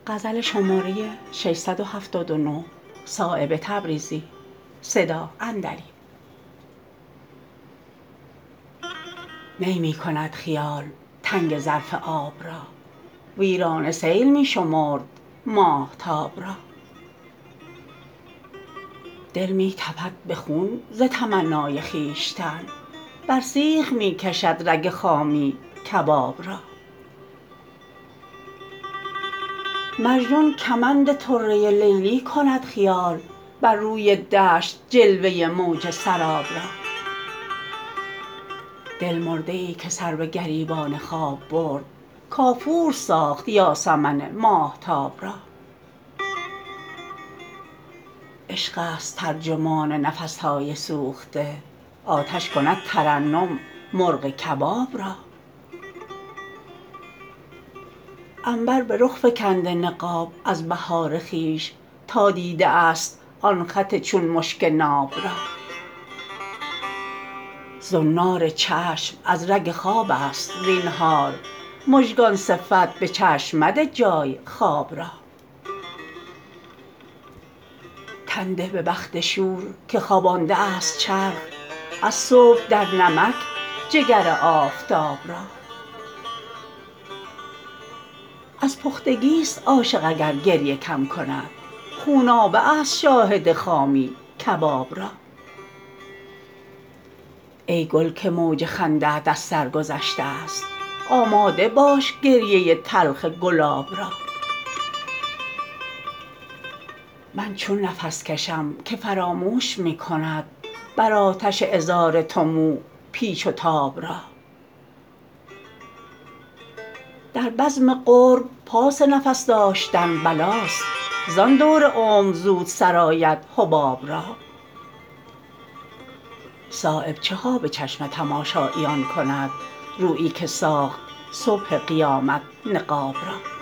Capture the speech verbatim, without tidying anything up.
غزل شماره ششصد و هفتاد و نه صایب تبریزی صدا اندری نی می کند خیال تنگ ظرف آب را ویرانه سیل می شمرد ماهتاب را دل می تپد به خون ز تمنای خویشتن بر سیخ می کشد رگ خامی کباب را مجنون کمند طره لیلی کند خیال بر روی دشت جلوه موج سراب را دل مرده ای که سر به گریبان خواب برد کافور ساخت یاسمن ماهتاب را عشق است ترجمان نفس های سوخته آتش کند ترنم مرغ کباب را عنبر به رخ فکنده نقاب از بهار خویش تا دیده است آن خط چون مشک ناب را زنار چشم از رگ خواب است زینهار مژگان صفت به چشم مده جای خواب را تن ده به بخت شور که خوابانده است چرخ از صبح در نمک جگر آفتاب را از پختگی است عاشق اگر گریه کم کند خونابه است شاهد خامی کباب را ای گل که موج خنده ات از سر گذشته است آماده باش گریه تلخ گلاب را من چون نفس کشم که فراموش می کند بر آتش عذار تو مو پیچ و تاب را در بزم قرب پاس نفس داشتن بلاست زان دور عمر زود سرآید حباب را صایب چه ها به چشم تماشاییان کند رویی که ساخت صبح قیامت نقاب را